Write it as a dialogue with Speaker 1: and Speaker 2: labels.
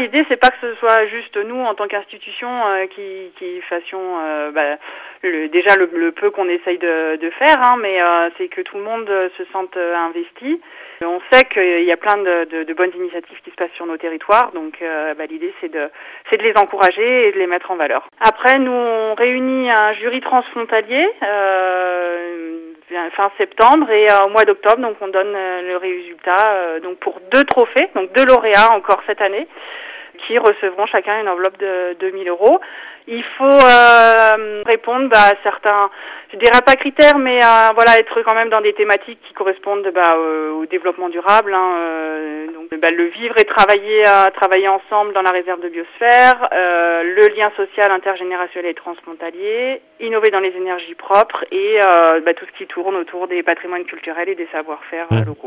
Speaker 1: l'idée c'est pas que ce soit juste nous en tant qu'institution qui fassions déjà le peu qu'on essaye de faire, hein, mais c'est que tout le monde se sente investi. On sait qu'il y a plein de bonnes initiatives qui se passent sur nos territoires, donc l'idée c'est de les encourager et de les mettre en valeur. Après, nous on réunit un jury transfrontalier fin septembre et au mois d'octobre, donc on donne le résultat donc pour 2 trophées, donc 2 lauréats encore cette année, qui recevront chacun une enveloppe de 2000 €. Il faut répondre à certains, je dirais pas critères, mais être quand même dans des thématiques qui correspondent au développement durable. Donc le vivre et travailler ensemble dans la réserve de biosphère, le lien social intergénérationnel et transfrontalier, innover dans les énergies propres et tout ce qui tourne autour des patrimoines culturels et des savoir-faire locaux.